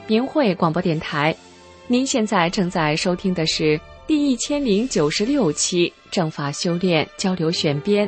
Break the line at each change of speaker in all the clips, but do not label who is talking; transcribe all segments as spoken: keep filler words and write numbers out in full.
明慧广播电台。您现在正在收听的是第一千零九十六期正法修炼交流选编。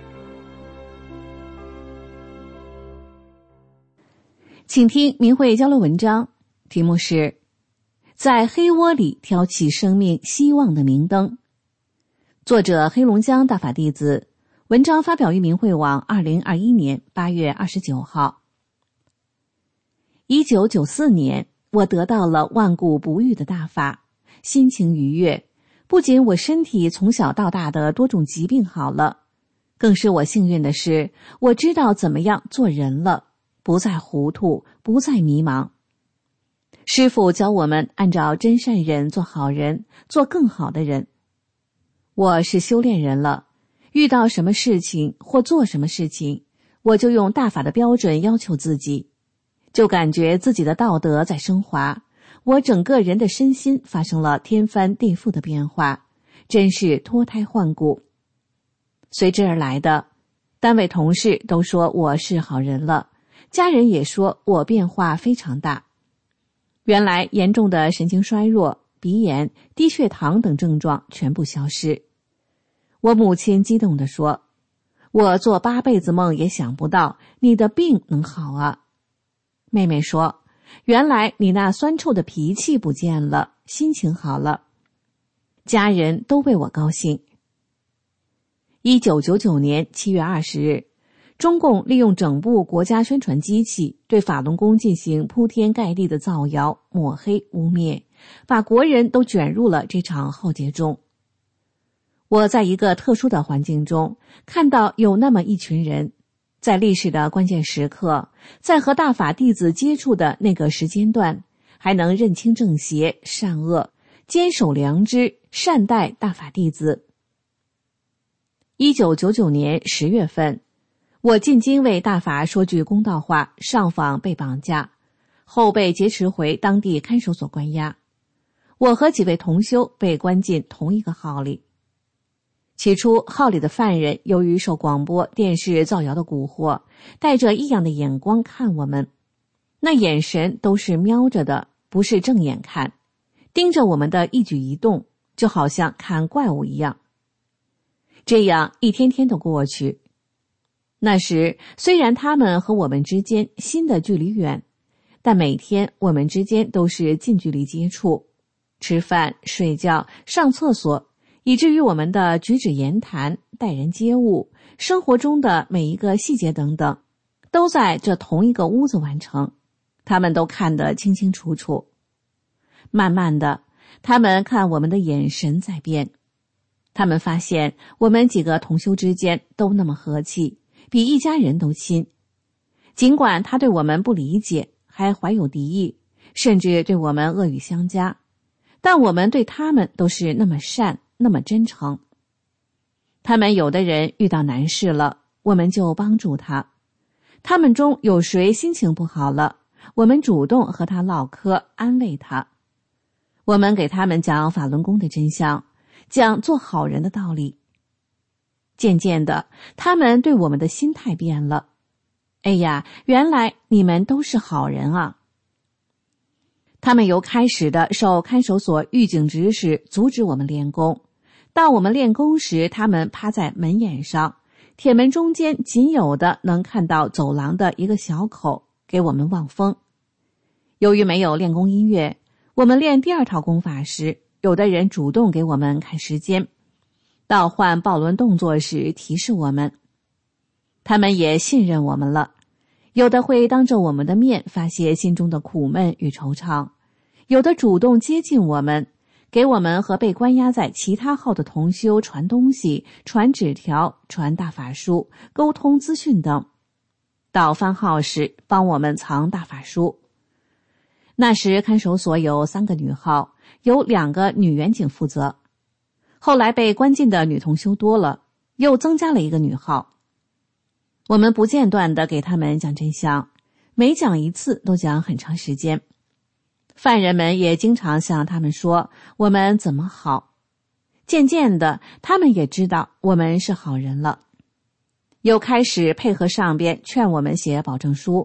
请听明慧交流文章，题目是在黑窝里挑起生命希望的明灯。作者黑龙江大法弟子，文章发表于明慧网二零二一年八月二十九号。一九九四年，我得到了万古不遇的大法，心情愉悦。不仅我身体从小到大的多种疾病好了，更是我幸运的是，我知道怎么样做人了，不再糊涂，不再迷茫。师父教我们按照真善忍做好人，做更好的人。我是修炼人了，遇到什么事情或做什么事情，我就用大法的标准要求自己，就感觉自己的道德在升华，我整个人的身心发生了天翻地覆的变化，真是脱胎换骨。随之而来的，单位同事都说我是好人了，家人也说我变化非常大。原来严重的神经衰弱、鼻炎、低血糖等症状全部消失。我母亲激动地说，我做八辈子梦也想不到你的病能好啊。妹妹说，原来你那酸臭的脾气不见了，心情好了。家人都为我高兴。一九九九年七月二十日，中共利用整部国家宣传机器对法轮功进行铺天盖地的造谣、抹黑、污蔑，把国人都卷入了这场浩劫中。我在一个特殊的环境中，看到有那么一群人，在历史的关键时刻，在和大法弟子接触的那个时间段，还能认清正邪、善恶，坚守良知，善待大法弟子。一九九九年十月份，我进京为大法说句公道话，上访被绑架，后被劫持回当地看守所关押。我和几位同修被关进同一个号里。起初，号里的犯人由于受广播电视造谣的蛊惑，带着异样的眼光看我们，那眼神都是瞄着的，不是正眼看，盯着我们的一举一动，就好像看怪物一样。这样一天天的过去。那时虽然他们和我们之间心的距离远，但每天我们之间都是近距离接触，吃饭、睡觉、上厕所，以至于我们的举止言谈、待人接物、生活中的每一个细节等等，都在这同一个屋子完成，他们都看得清清楚楚。慢慢的，他们看我们的眼神在变，他们发现我们几个同修之间都那么和气，比一家人都亲。尽管他对我们不理解，还怀有敌意，甚至对我们恶语相加，但我们对他们都是那么善，那么真诚。他们有的人遇到难事了，我们就帮助他。他们中有谁心情不好了，我们主动和他唠嗑，安慰他。我们给他们讲法轮功的真相，讲做好人的道理。渐渐的，他们对我们的心态变了。哎呀，原来你们都是好人啊。他们由开始的受看守所狱警指使阻止我们练功，到我们练功时，他们趴在门眼上，铁门中间仅有的能看到走廊的一个小口，给我们望风。由于没有练功音乐，我们练第二套功法时，有的人主动给我们看时间，到换抱轮动作时提示我们。他们也信任我们了，有的会当着我们的面发泄心中的苦闷与惆怅，有的主动接近我们，给我们和被关押在其他号的同修传东西、传纸条、传大法书、沟通资讯等。到番号时帮我们藏大法书。那时看守所有三个女号，有两个女员警负责。后来被关进的女同修多了，又增加了一个女号。我们不间断地给他们讲真相，每讲一次都讲很长时间。犯人们也经常向他们说我们怎么好。渐渐的，他们也知道我们是好人了，又开始配合上边劝我们写保证书，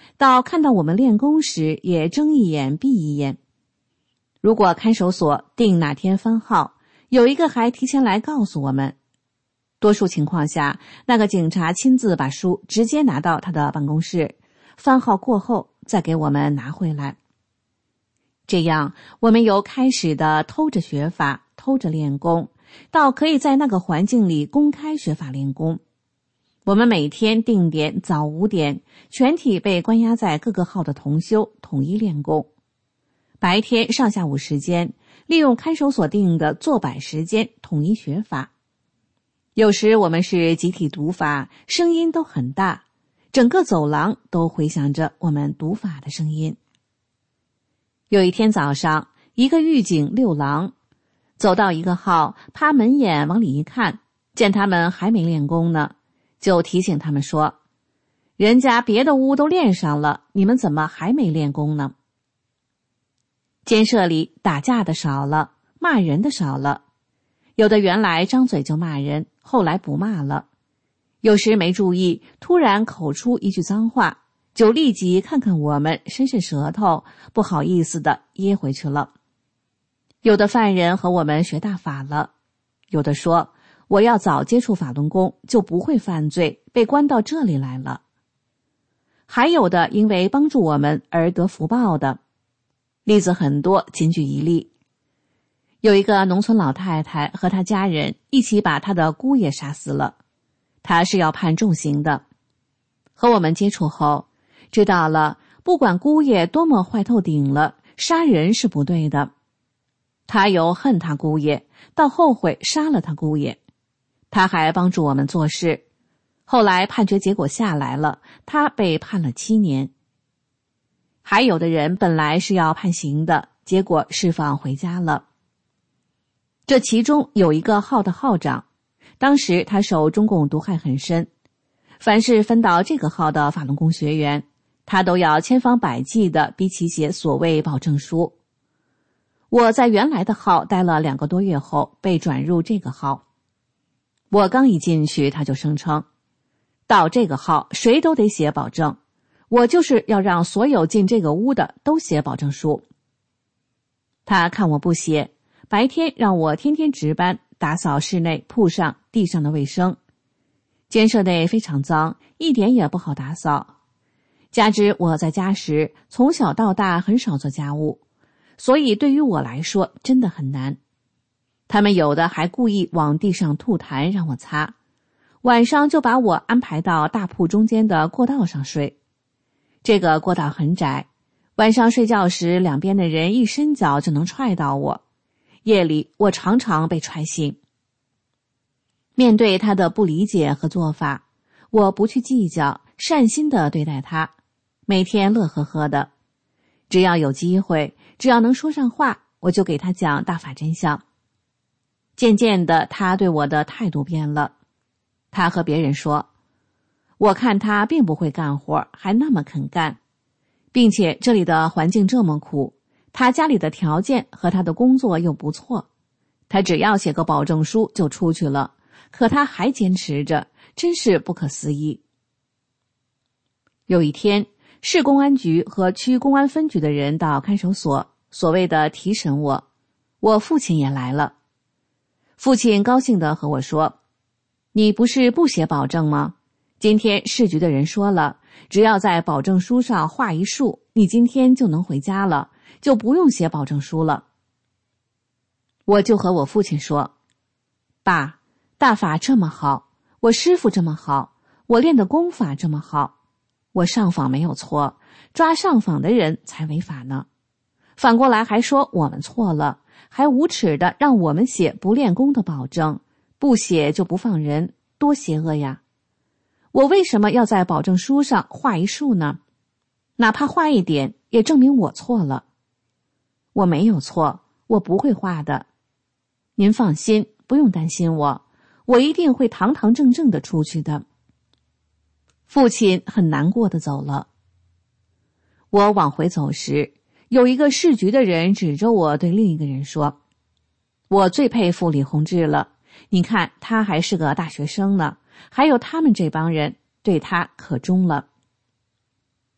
到看到我们练功时也睁一眼闭一眼。如果看守所定哪天番号，有一个还提前来告诉我们。多数情况下，那个警察亲自把书直接拿到他的办公室，番号过后再给我们拿回来。这样，我们由开始的偷着学法、偷着练功，到可以在那个环境里公开学法练功。我们每天定点早五点，全体被关押在各个号的同修统一练功。白天上下午时间，利用看守所定的坐摆时间统一学法。有时我们是集体读法，声音都很大，整个走廊都回响着我们读法的声音。有一天早上，一个狱警六郎走到一个号，趴门眼往里一看，见他们还没练功呢，就提醒他们说：人家别的屋都练上了，你们怎么还没练功呢？监舍里打架的少了，骂人的少了，有的原来张嘴就骂人，后来不骂了，有时没注意，突然口出一句脏话，就立即看看我们，伸伸舌头，不好意思的噎回去了。有的犯人和我们学大法了，有的说我要早接触法轮功就不会犯罪，被关到这里来了。还有的因为帮助我们而得福报的，例子很多，仅举一例。有一个农村老太太和她家人一起把她的姑爷杀死了，她是要判重刑的。和我们接触后，知道了不管姑爷多么坏透顶了，杀人是不对的。他由恨他姑爷到后悔杀了他姑爷，他还帮助我们做事。后来判决结果下来了，他被判了七年。还有的人本来是要判刑的，结果释放回家了。这其中有一个号的号长，当时他受中共毒害很深，凡是分到这个号的法轮功学员，他都要千方百计地逼其写所谓保证书。我在原来的号待了两个多月后，被转入这个号。我刚一进去，他就声称，到这个号谁都得写保证，我就是要让所有进这个屋的都写保证书。他看我不写，白天让我天天值班，打扫室内铺上地上的卫生。监舍内非常脏，一点也不好打扫。加之我在家时从小到大很少做家务，所以对于我来说真的很难。他们有的还故意往地上吐痰让我擦，晚上就把我安排到大铺中间的过道上睡。这个过道很窄，晚上睡觉时两边的人一伸脚就能踹到我，夜里我常常被踹醒。面对他的不理解和做法，我不去计较，善心地对待他，每天乐呵呵的。只要有机会，只要能说上话，我就给他讲大法真相。渐渐的，他对我的态度变了。他和别人说，我看他并不会干活，还那么肯干，并且这里的环境这么苦，他家里的条件和他的工作又不错，他只要写个保证书就出去了，可他还坚持着，真是不可思议。有一天，市公安局和区公安分局的人到看守所，所谓的提审我，我父亲也来了。父亲高兴地和我说，你不是不写保证吗？今天市局的人说了，只要在保证书上画一竖，你今天就能回家了，就不用写保证书了。我就和我父亲说，爸，大法这么好，我师父这么好，我练的功法这么好，我上访没有错，抓上访的人才违法呢。反过来还说我们错了，还无耻的让我们写不练功的保证，不写就不放人，多邪恶呀！我为什么要在保证书上画一竖呢？哪怕画一点，也证明我错了。我没有错，我不会画的。您放心，不用担心我，我一定会堂堂正正的出去的。父亲很难过的走了。我往回走时，有一个市局的人指着我对另一个人说，我最佩服李洪志了，你看他还是个大学生呢，还有他们这帮人对他可忠了。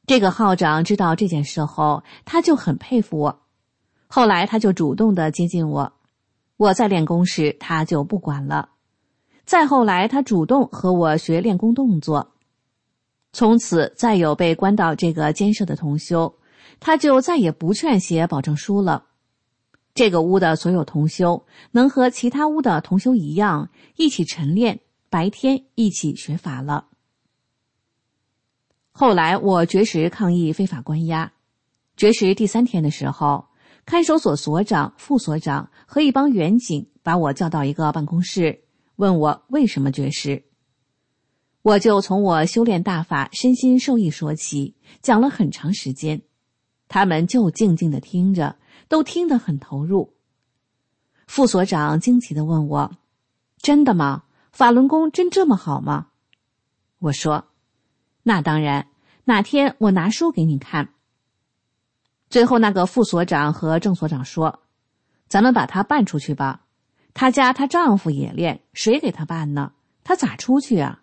这个号长知道这件事后，他就很佩服我。后来他就主动的接近我，我在练功时他就不管了。再后来他主动和我学练功动作。从此再有被关到这个监舍的同修，他就再也不劝写保证书了。这个屋的所有同修能和其他屋的同修一样，一起晨练，白天一起学法了。后来我绝食抗议非法关押，绝食第三天的时候，看守所所长、副所长和一帮员警把我叫到一个办公室，问我为什么绝食。我就从我修炼大法身心受益说起，讲了很长时间，他们就静静地听着，都听得很投入。副所长惊奇地问我，真的吗？法轮功真这么好吗？我说，那当然，哪天我拿书给你看。最后那个副所长和正所长说，咱们把他办出去吧，他家她丈夫也练，谁给他办呢？他咋出去啊？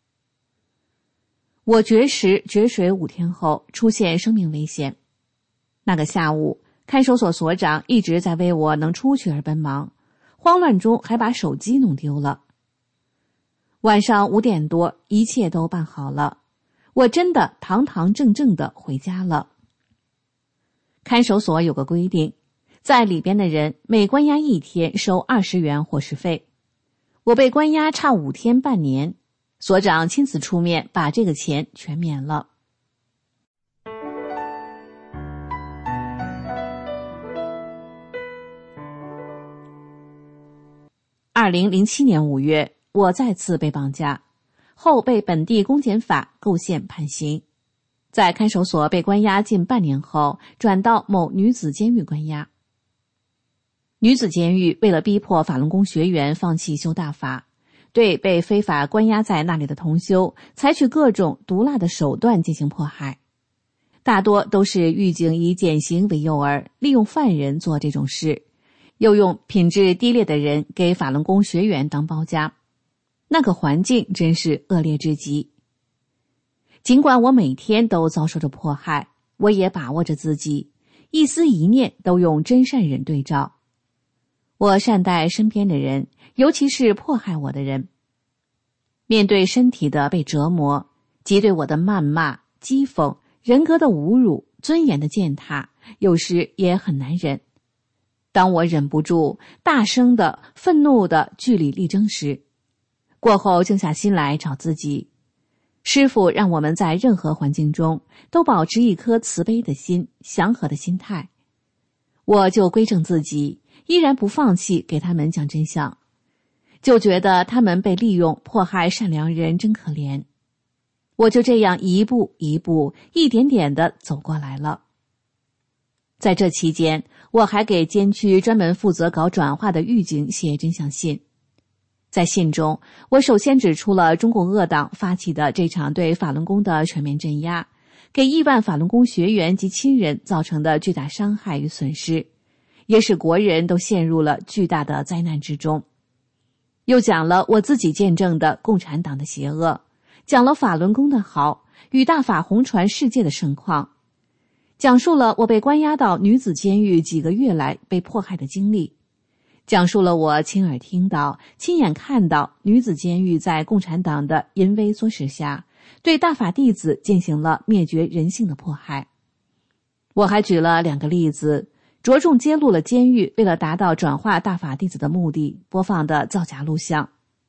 我绝食绝水五天后出现生命危险。那个下午，看守所所长一直在为我能出去而奔忙，慌乱中还把手机弄丢了。晚上五点多，一切都办好了，我真的堂堂正正的回家了。看守所有个规定，在里边的人每关押一天收二十元伙食费。我被关押差五天半年，所长亲自出面把这个钱全免了。二零零七年五月，我再次被绑架，后被本地公检法构陷判刑。在看守所被关押近半年后，转到某女子监狱关押。女子监狱为了逼迫法轮功学员放弃修大法，对被非法关押在那里的同修采取各种毒辣的手段进行迫害，大多都是狱警以减刑为诱饵，利用犯人做这种事，又用品质低劣的人给法轮功学员当包夹，那个环境真是恶劣至极。尽管我每天都遭受着迫害，我也把握着自己，一思一念都用真善忍对照。我善待身边的人，尤其是迫害我的人。面对身体的被折磨，及对我的谩骂、讥讽、人格的侮辱、尊严的践踏，有时也很难忍。当我忍不住大声的、愤怒的据理力争时，过后静下心来找自己。师父让我们在任何环境中都保持一颗慈悲的心、祥和的心态。我就归正自己，依然不放弃给他们讲真相，就觉得他们被利用迫害善良人真可怜。我就这样一步一步、一点点地走过来了。在这期间，我还给监区专门负责搞转化的狱警写真相信。在信中，我首先指出了中共恶党发起的这场对法轮功的全面镇压，给亿万法轮功学员及亲人造成的巨大伤害与损失，也使国人都陷入了巨大的灾难之中。又讲了我自己见证的共产党的邪恶，讲了法轮功的好与大法弘传世界的盛况，讲述了我被关押到女子监狱几个月来被迫害的经历，讲述了我亲耳听到、亲眼看到女子监狱在共产党的淫威唆使下，对大法弟子进行了灭绝人性的迫害。我还举了两个例子，着重揭露了监狱为了达到转化大法弟子的目的播放的造假录像。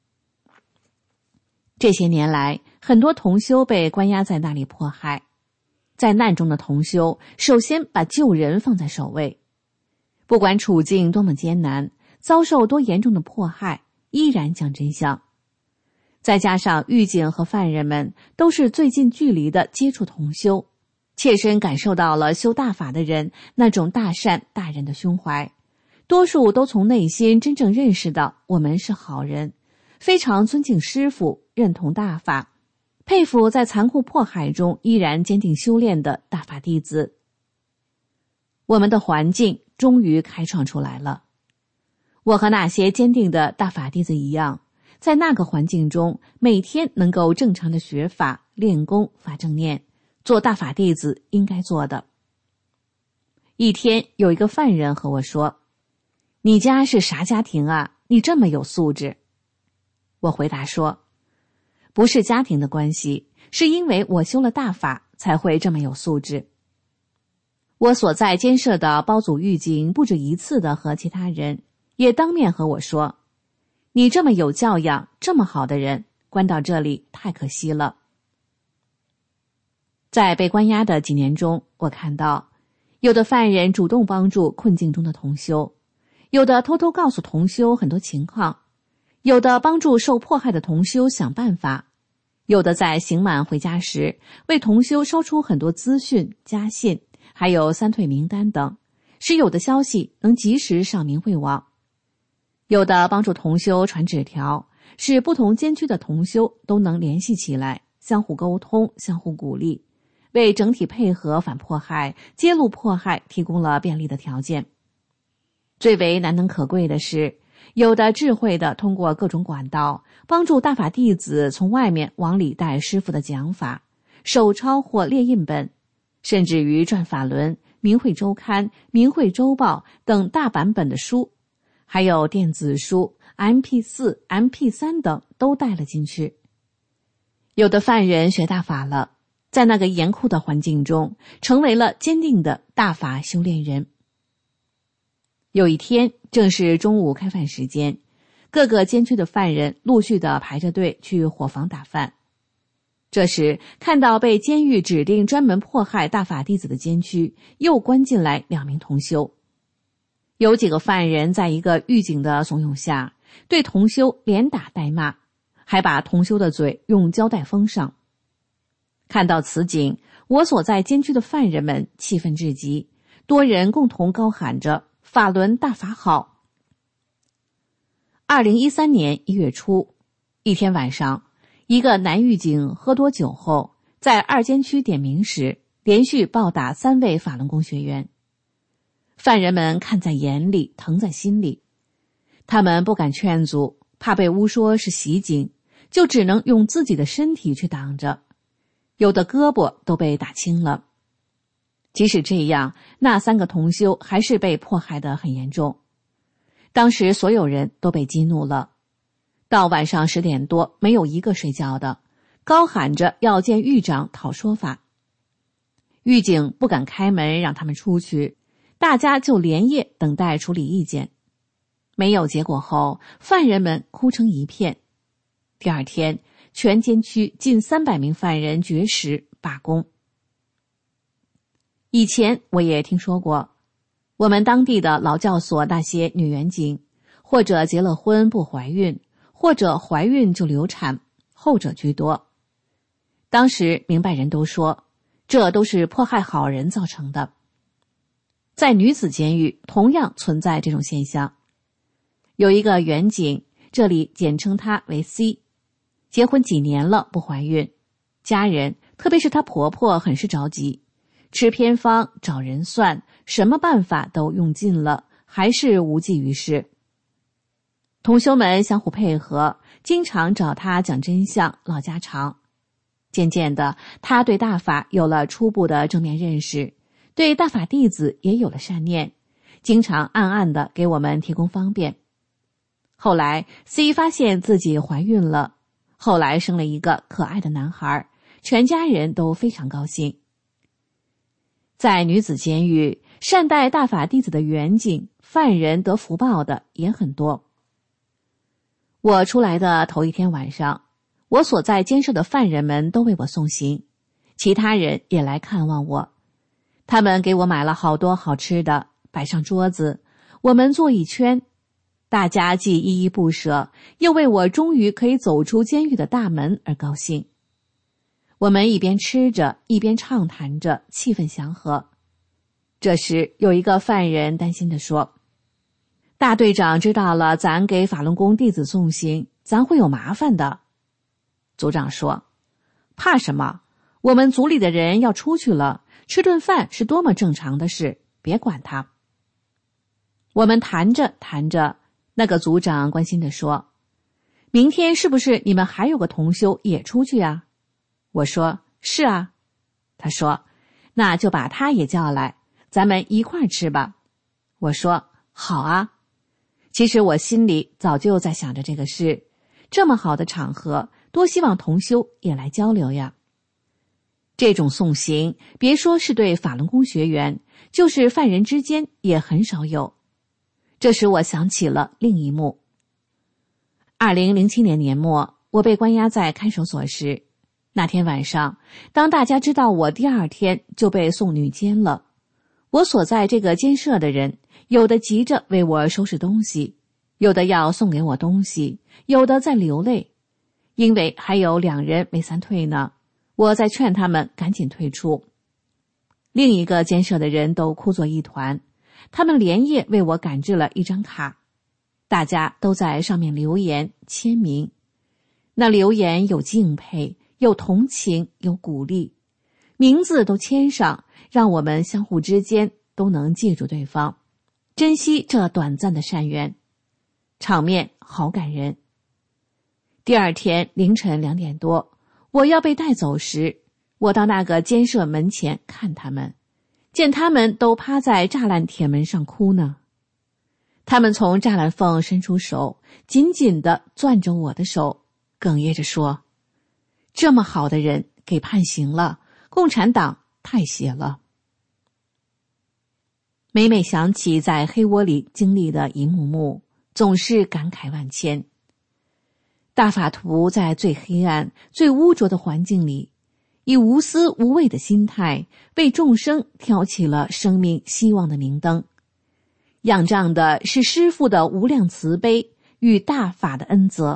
这些年来，很多同修被关押在那里迫害，在难中的同修首先把救人放在首位，不管处境多么艰难，遭受多严重的迫害，依然讲真相。再加上狱警和犯人们都是最近距离的接触同修，切身感受到了修大法的人那种大善大仁的胸怀，多数都从内心真正认识到我们是好人，非常尊敬师父，认同大法，佩服在残酷迫害中依然坚定修炼的大法弟子。我们的环境终于开创出来了。我和那些坚定的大法弟子一样，在那个环境中每天能够正常的学法、练功、发正念， 做大法弟子应该做的。一天，有一个犯人和我说：“你家是啥家庭啊？你这么有素质。”我回答说：“不是家庭的关系，是因为我修了大法才会这么有素质。”我所在监舍的包祖狱警不止一次的和其他人也当面和我说：“你这么有教养，这么好的人，关到这里太可惜了。”在被关押的几年中，我看到有的犯人主动帮助困境中的同修，有的偷偷告诉同修很多情况，有的帮助受迫害的同修想办法，有的在刑满回家时为同修烧出很多资讯、家信，还有三退名单等，使有的消息能及时上明慧网。有的帮助同修传纸条，使不同监区的同修都能联系起来，相互沟通，相互鼓励，为整体配合反迫害、揭露迫害提供了便利的条件。最为难能可贵的是，有的智慧的通过各种管道，帮助大法弟子从外面往里带师父的讲法，手抄或列印本，甚至于转法轮、明慧周刊、明慧周报等大版本的书，还有电子书、M P 四、M P 三 等都带了进去。有的犯人学大法了，在那个严酷的环境中，成为了坚定的大法修炼人。有一天，正是中午开饭时间，各个监区的犯人陆续的排着队去伙房打饭。这时，看到被监狱指定专门迫害大法弟子的监区，又关进来两名同修。有几个犯人在一个狱警的怂恿下，对同修连打带骂，还把同修的嘴用胶带封上。看到此景，我所在监区的犯人们气愤至极，多人共同高喊着法轮大法好。二零一三年一月初，一天晚上，一个男狱警喝多酒后，在二监区点名时，连续暴打三位法轮功学员。犯人们看在眼里，疼在心里，他们不敢劝阻，怕被诬说是袭警，就只能用自己的身体去挡着，有的胳膊都被打青了。即使这样，那三个同修还是被迫害得很严重。当时所有人都被激怒了，到晚上十点多，没有一个睡觉的，高喊着要见狱长讨说法。狱警不敢开门让他们出去，大家就连夜等待处理意见。没有结果后，犯人们哭成一片。第二天，全监区近三百名犯人绝食罢工。以前我也听说过，我们当地的劳教所那些女员警，或者结了婚不怀孕，或者怀孕就流产，后者居多。当时明白人都说，这都是迫害好人造成的。在女子监狱同样存在这种现象。有一个员警，这里简称她为 C， 结婚几年了不怀孕，家人特别是她婆婆很是着急，吃偏方找人算，什么办法都用尽了，还是无济于事。同修们相互配合，经常找她讲真相唠家常。渐渐的，她对大法有了初步的正面认识，对大法弟子也有了善念，经常暗暗的给我们提供方便。后来 C 发现自己怀孕了，后来生了一个可爱的男孩，全家人都非常高兴。在女子监狱，善待大法弟子的员警、犯人得福报的也很多。我出来的头一天晚上，我所在监舍的犯人们都为我送行，其他人也来看望我。他们给我买了好多好吃的，摆上桌子，我们坐一圈，大家既依依不舍，又为我终于可以走出监狱的大门而高兴。我们一边吃着，一边畅谈着，气氛祥和。这时有一个犯人担心地说，大队长知道了咱给法轮功弟子送行，咱会有麻烦的。组长说，怕什么？我们组里的人要出去了，吃顿饭是多么正常的事，别管他。我们谈着谈着，那个组长关心地说，明天是不是你们还有个同修也出去啊？我说，是啊。 他说，那就把他也叫来，咱们一块儿吃吧。我说，好啊。其实我心里早就在想着这个事，这么好的场合，多希望同修也来交流呀。这种送行，别说是对法轮功学员，就是犯人之间也很少有。这使我想起了另一幕。二零零七年年末，我被关押在看守所时，那天晚上，当大家知道我第二天就被送女监了，我所在这个监舍的人，有的急着为我收拾东西，有的要送给我东西，有的在流泪，因为还有两人没散退呢，我在劝他们赶紧退出。另一个监舍的人都哭作一团，他们连夜为我赶制了一张卡，大家都在上面留言签名。那留言有敬佩，有同情，有鼓励，名字都签上，让我们相互之间都能记住对方，珍惜这短暂的善缘，场面好感人。第二天凌晨两点多，我要被带走时，我到那个监舍门前看他们，见他们都趴在栅栏铁门上哭呢。他们从栅栏缝伸出手，紧紧地攥着我的手，哽咽着说，这么好的人给判刑了，共产党太邪了。每每想起在黑窝里经历的一幕幕，总是感慨万千。大法徒在最黑暗、最污浊的环境里，以无私无畏的心态，为众生挑起了生命希望的明灯，仰仗的是师父的无量慈悲与大法的恩泽。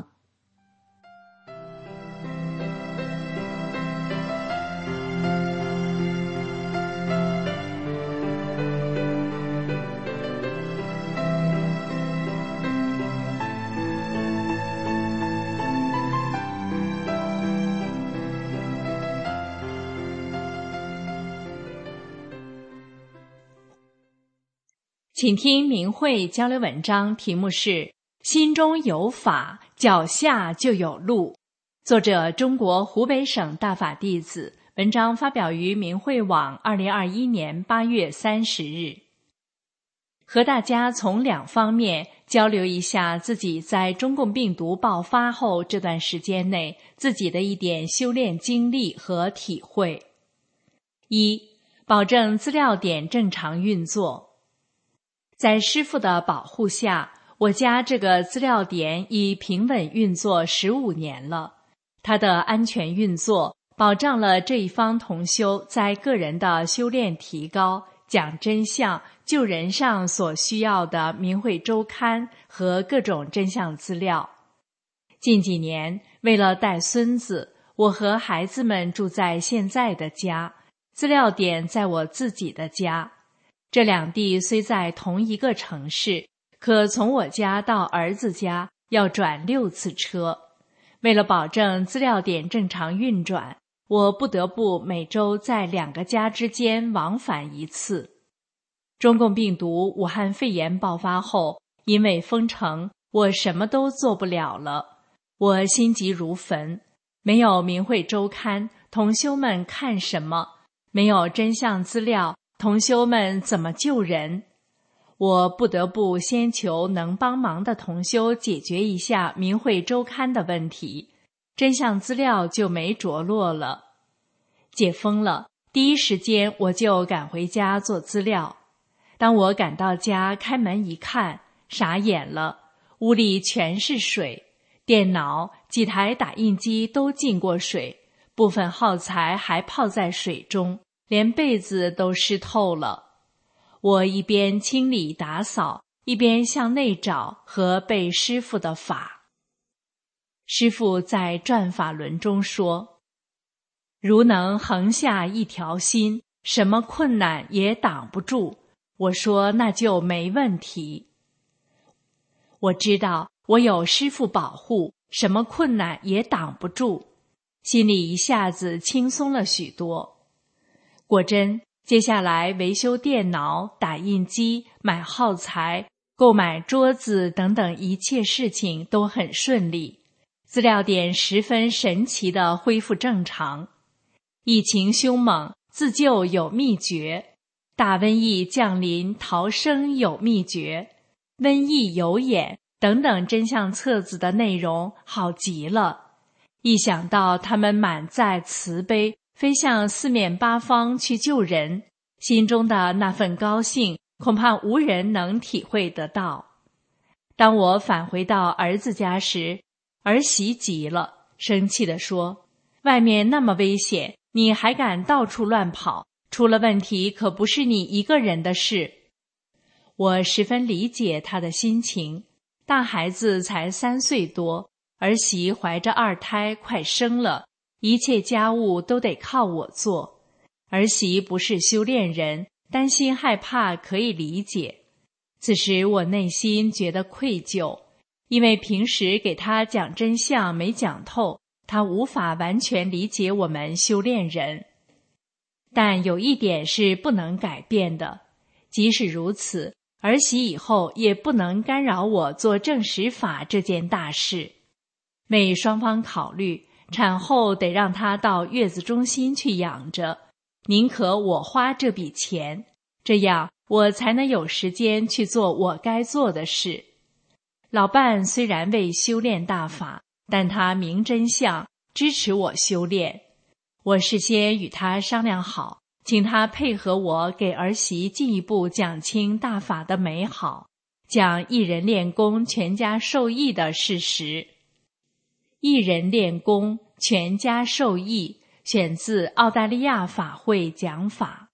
请听明慧交流文章，题目是心中有法，脚下就有路。作者中国湖北省大法弟子，文章发表于明慧网二零二一年八月三十日。和大家从两方面交流一下自己在中共病毒爆发后这段时间内自己的一点修炼经历和体会。一、保证资料点正常运作。在师父的保护下，我家这个资料点已平稳运作十五年了。它的安全运作保障了这一方同修在个人的修炼提高、讲真相、救人上所需要的明慧周刊和各种真相资料。近几年，为了带孙子，我和孩子们住在现在的家，资料点在我自己的家。这两地虽在同一个城市，可从我家到儿子家要转六次车。为了保证资料点正常运转，我不得不每周在两个家之间往返一次。中共病毒武汉肺炎爆发后，因为封城，我什么都做不了了。我心急如焚，没有明慧周刊，同修们看什么？没有真相资料，同修们怎么救人？我不得不先求能帮忙的同修解决一下明慧周刊的问题，真相资料就没着落了。解封了，第一时间我就赶回家做资料。当我赶到家开门一看，傻眼了，屋里全是水，电脑、几台打印机都进过水，部分耗材还泡在水中，连被子都湿透了。我一边清理打扫，一边向内找和背师父的法。师父在转法轮中说，如能横下一条心，什么困难也挡不住。我说那就没问题。我知道我有师父保护，什么困难也挡不住，心里一下子轻松了许多。果真，接下来维修电脑、打印机、买耗材、购买桌子等等一切事情都很顺利，资料点十分神奇地恢复正常。疫情凶猛， 自救有秘诀，大瘟疫降临逃生有秘诀，瘟疫有眼等等真相册子的内容好极了。一想到他们满载慈悲，飞向四面八方去救人，心中的那份高兴恐怕无人能体会得到。当我返回到儿子家时，儿媳急了，生气地说：外面那么危险，你还敢到处乱跑，出了问题可不是你一个人的事。我十分理解他的心情，大孩子才三岁多，儿媳怀着二胎快生了，一切家务都得靠我做。儿媳不是修炼人，担心害怕可以理解。此时我内心觉得愧疚，因为平时给她讲真相没讲透，她无法完全理解我们修炼人。但有一点是不能改变的，即使如此，儿媳以后也不能干扰我做正实法这件大事。为双方考虑，产后得让她到月子中心去养着，宁可我花这笔钱，这样我才能有时间去做我该做的事。老伴虽然未修炼大法，但他明真相，支持我修炼。我事先与他商量好，请他配合我给儿媳进一步讲清大法的美好，讲一人练功全家受益的事实。一人练功全家受益，选自澳大利亚法会讲法。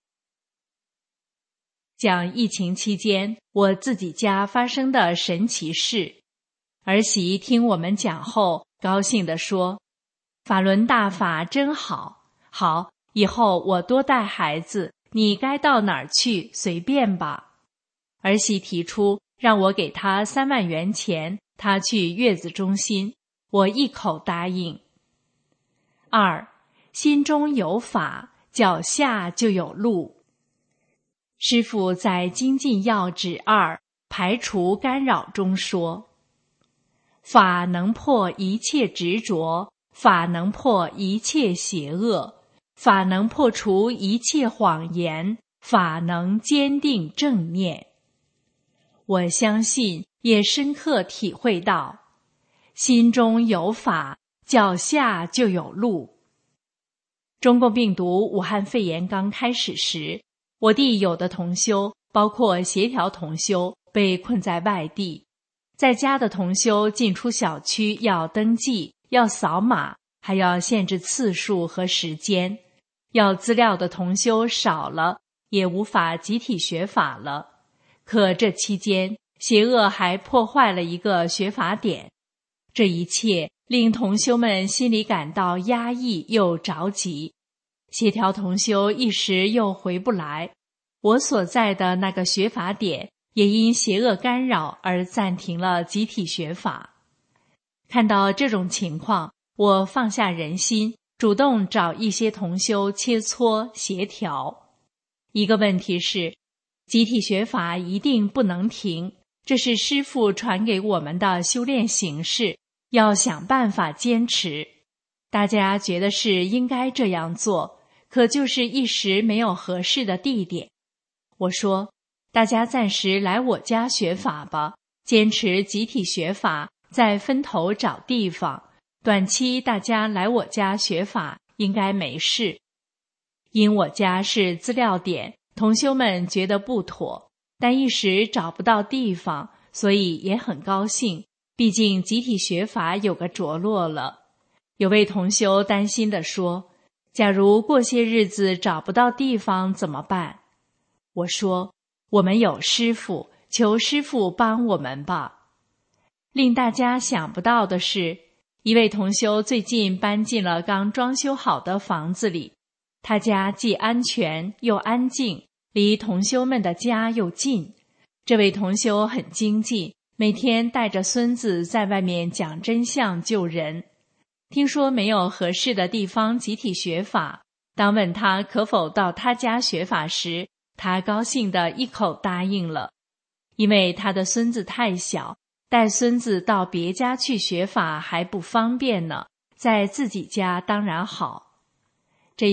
讲疫情期间我自己家发生的神奇事。儿媳听我们讲后，高兴地说：法轮大法真好，好，以后我多带孩子，你该到哪儿去随便吧。儿媳提出让我给她三万元钱，她去月子中心，我一口答应。二，心中有法，脚下就有路。师父在精进要旨二排除干扰中说：法能破一切执着，法能破一切邪恶，法能破除一切谎言，法能坚定正念。我相信，也深刻体会到，心中有法，脚下就有路。中共病毒武汉肺炎刚开始时，我弟有的同修，包括协调同修，被困在外地。在家的同修进出小区要登记，要扫码，还要限制次数和时间。要资料的同修少了，也无法集体学法了。可这期间，邪恶还破坏了一个学法点。这一切令同修们心里感到压抑又着急。协调同修一时又回不来，我所在的那个学法点也因邪恶干扰而暂停了集体学法。看到这种情况，我放下人心，主动找一些同修切磋协调。一个问题是，集体学法一定不能停，这是师父传给我们的修炼形式，要想办法坚持。大家觉得是应该这样做，可就是一时没有合适的地点。我说，大家暂时来我家学法吧，坚持集体学法，再分头找地方。短期大家来我家学法应该没事。因我家是资料点，同修们觉得不妥，但一时找不到地方，所以也很高兴，毕竟集体学法有个着落了。有位同修担心地说，假如过些日子找不到地方怎么办？我说，我们有师父，求师父帮我们吧。令大家想不到的是，一位同修最近搬进了刚装修好的房子里，他家既安全又安静，离同修们的家又近。这位同修很精进，每天带着孙子在外面讲真相救人。听说没有合适的地方集体学法，当问他可否到他家学法时，他高兴地一口答应了。因为他的孙子太小，带孙子到别家去学法还不方便呢，在自己家当然好。这样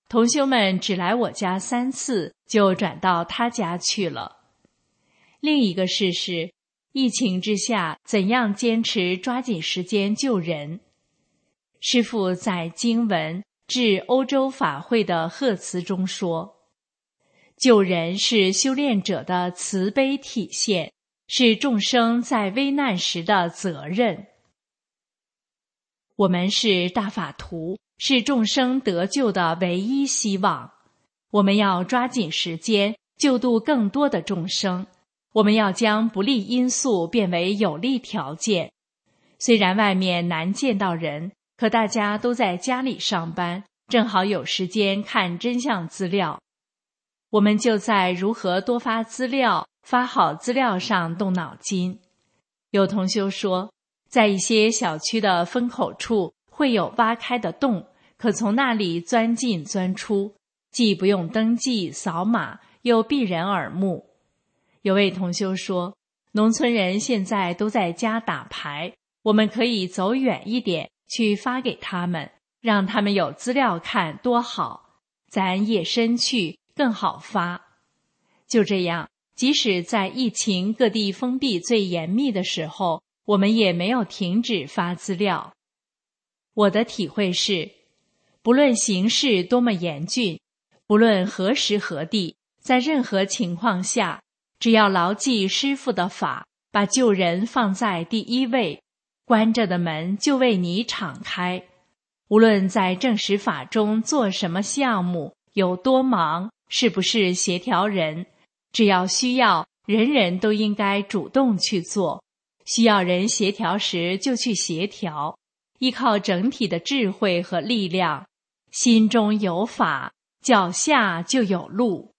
同修们只来我家三次，就转到他家去了。另一个事是，疫情之下，怎样坚持抓紧时间救人？师父在经文致欧洲法会的贺词中说，救人是修炼者的慈悲体现，是众生在危难时的责任。我们是大法徒，是众生得救的唯一希望。我们要抓紧时间，救度更多的众生。我们要将不利因素变为有利条件。虽然外面难见到人，可大家都在家里上班，正好有时间看真相资料。我们就在如何多发资料、发好资料上动脑筋。有同修说，在一些小区的风口处会有挖开的洞，可从那里钻进钻出，既不用登记扫码，又避人耳目。有位同修说，农村人现在都在家打牌，我们可以走远一点去发给他们，让他们有资料看多好，咱夜深去更好发。就这样，即使在疫情各地封闭最严密的时候，我们也没有停止发资料。我的体会是，不论形势多么严峻，不论何时何地，在任何情况下，只要牢记师父的法，把救人放在第一位，关着的门就为你敞开。无论在正实法中做什么项目，有多忙，是不是协调人，只要需要，人人都应该主动去做。需要人协调时就去协调，依靠整体的智慧和力量，心中有法，脚下就有路。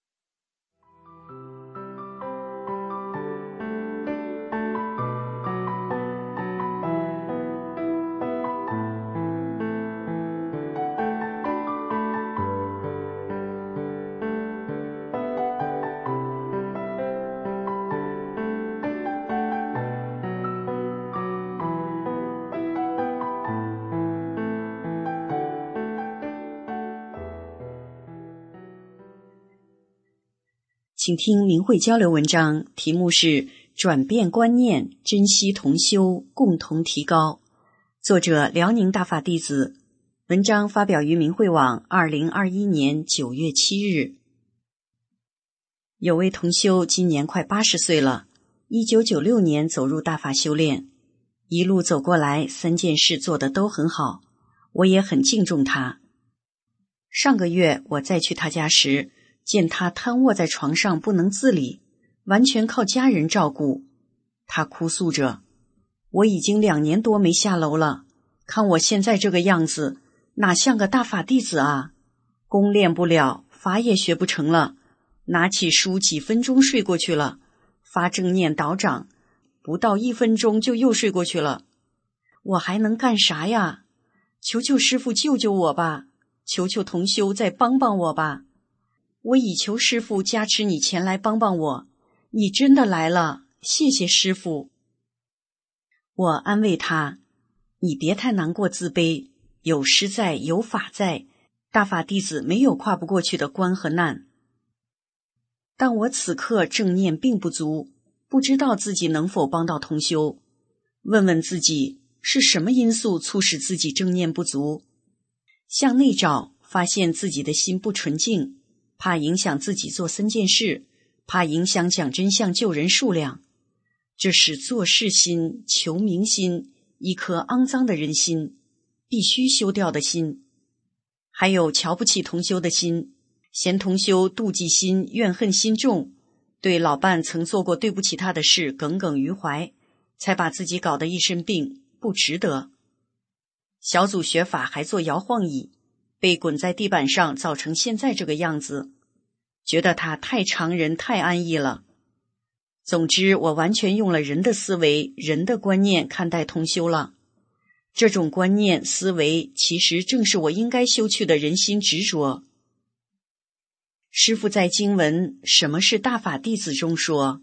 请听明慧交流文章，题目是转变观念，珍惜同修，共同提高。作者辽宁大法弟子，文章发表于明慧网二零二一年九月七日。有位同修今年快八十岁了，一九九六年走入大法修炼，一路走过来，三件事做得都很好，我也很敬重他。上个月我再去他家时，见他瘫卧在床上不能自理，完全靠家人照顾。他哭诉着，我已经两年多没下楼了，看我现在这个样子，哪像个大法弟子啊，功练不了，法也学不成了，拿起书几分钟睡过去了，发正念导掌，不到一分钟就又睡过去了。我还能干啥呀？求求师父救救我吧，求求同修再帮帮我吧。我已求师父加持你前来帮帮我，你真的来了，谢谢师父。我安慰他，你别太难过自卑，有师在，有法在，大法弟子没有跨不过去的关和难。但我此刻正念并不足，不知道自己能否帮到同修。问问自己，是什么因素促使自己正念不足？向内找，发现自己的心不纯净，怕影响自己做三件事，怕影响讲真相救人数量。这是做事心、求名心，一颗肮脏的人心，必须修掉的心。还有瞧不起同修的心，嫌同修妒忌心、怨恨心重，对老伴曾做过对不起他的事耿耿于怀，才把自己搞得一身病，不值得。小组学法还做摇晃椅，被滚在地板上造成现在这个样子，觉得他太常人太安逸了。总之，我完全用了人的思维、人的观念看待同修了。这种观念思维其实正是我应该修去的人心执着。师父在经文《什么是大法弟子》中说，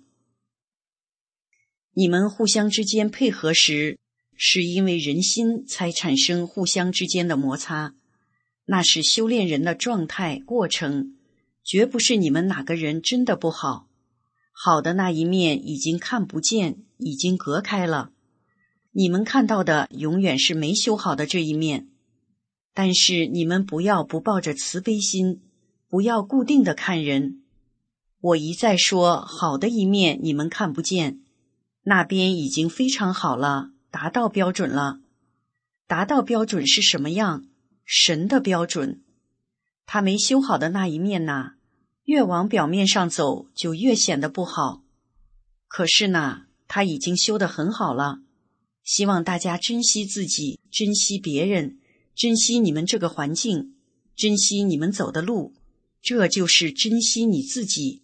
你们互相之间配合时，是因为人心才产生互相之间的摩擦。 那是修炼人的状态过程，绝不是你们哪个人真的不好。好的那一面已经看不见，已经隔开了。你们看到的永远是没修好的这一面。但是你们不要不抱着慈悲心，不要固定的看人。我一再说，好的一面你们看不见，那边已经非常好了，达到标准了。达到标准是什么样？神的标准。他没修好的那一面呐，越往表面上走，就越显得不好。可是呢，他已经修得很好了。希望大家珍惜自己，珍惜别人，珍惜你们这个环境，珍惜你们走的路，这就是珍惜你自己。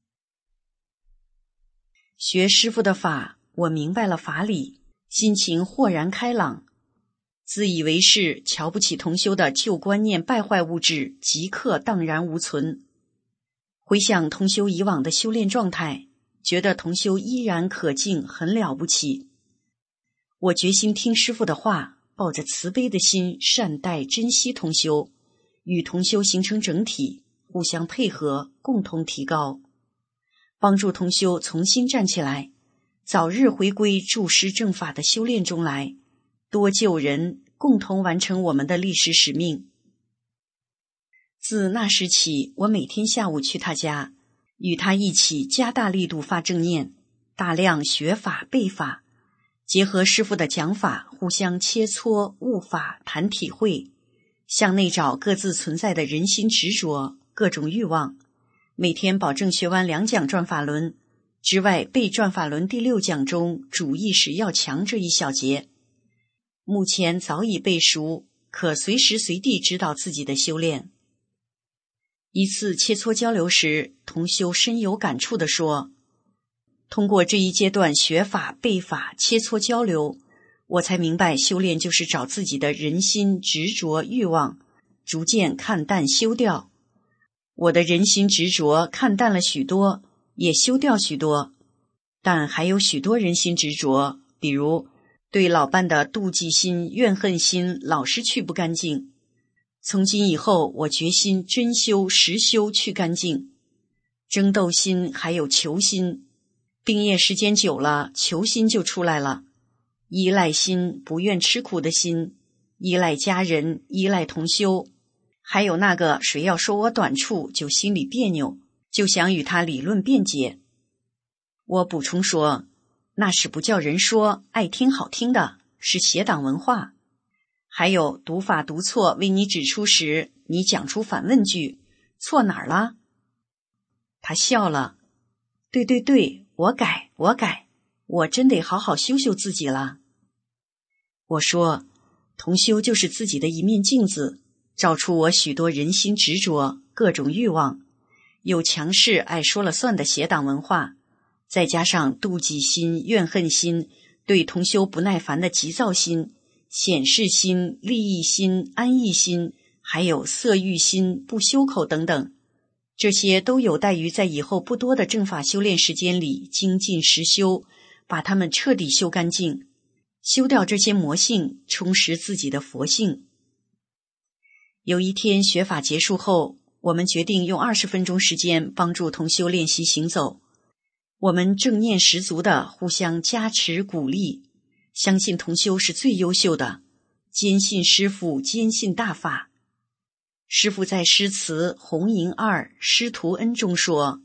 学师父的法，我明白了法理，心情豁然开朗。自以为是、瞧不起同修的旧观念败坏物质即刻荡然无存。回想同修以往的修炼状态，觉得同修依然可敬，很了不起。我决心听师父的话，抱着慈悲的心善待珍惜同修，与同修形成整体，互相配合，共同提高，帮助同修重新站起来，早日回归助师正法的修炼中来，多救人，共同完成我们的历史使命。自那时起，我每天下午去他家，与他一起加大力度发正念，大量学法背法，结合师父的讲法，互相切磋悟法谈体会，向内找各自存在的人心执着、各种欲望。每天保证学完两讲转法轮之外，背转法轮第六讲中主意识要强这一小节。目前早已背熟，可随时随地指导自己的修炼。一次切磋交流时，同修深有感触地说，通过这一阶段学法背法切磋交流，我才明白修炼就是找自己的人心执着欲望，逐渐看淡修掉。我的人心执着看淡了许多，也修掉许多，但还有许多人心执着，比如对老伴的妒忌心、怨恨心老是去不干净。从今以后，我决心真修实修去干净。争斗心还有求心，病业时间久了，求心就出来了。依赖心，不愿吃苦的心，依赖家人，依赖同修，还有那个谁要说我短处就心里别扭，就想与他理论辩解。我补充说，那是不叫人说，爱听好听的，是邪党文化。还有读法读错为你指出时，你讲出反问句，错哪儿了？他笑了，对对对，我改我改，我真得好好修修自己了。我说，同修就是自己的一面镜子，照出我许多人心执着、各种欲望，有强势爱说了算的邪党文化，再加上妒忌心、怨恨心，对同修不耐烦的急躁心、显示心、利益心、安逸心，还有色欲心、不修口等等，这些都有待于在以后不多的正法修炼时间里精进实修，把它们彻底修干净，修掉这些魔性，充实自己的佛性。有一天学法结束后，我们决定用二十分钟时间帮助同修练习行走。我们正念十足的互相加持鼓励，相信同修是最优秀的，坚信师父，坚信大法。师父在诗词《红银二师徒恩》中说，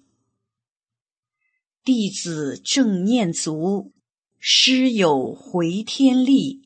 弟子正念足，师有回天力。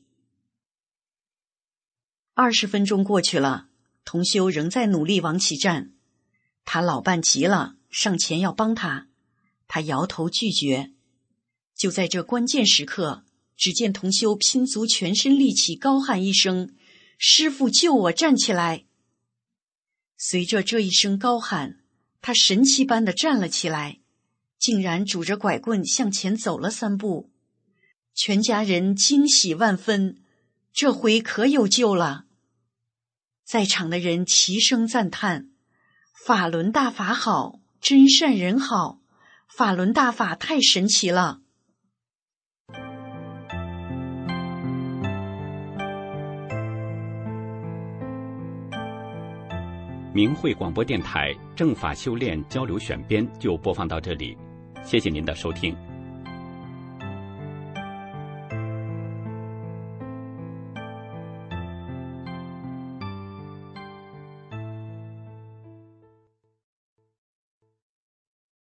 二十分钟过去了，同修仍在努力往起站，他老伴急了，上前要帮他，他摇头拒绝。就在这关键时刻，只见同修拼足全身力气，高喊一声，师父救我站起来。随着这一声高喊，他神奇般地站了起来，竟然拄着拐棍向前走了三步。全家人惊喜万分，这回可有救了。在场的人齐声赞叹，法轮大法好，真善人好，法轮大法太神奇了。
明慧广播电台正法修炼交流选编就播放到这里，谢谢您的收听。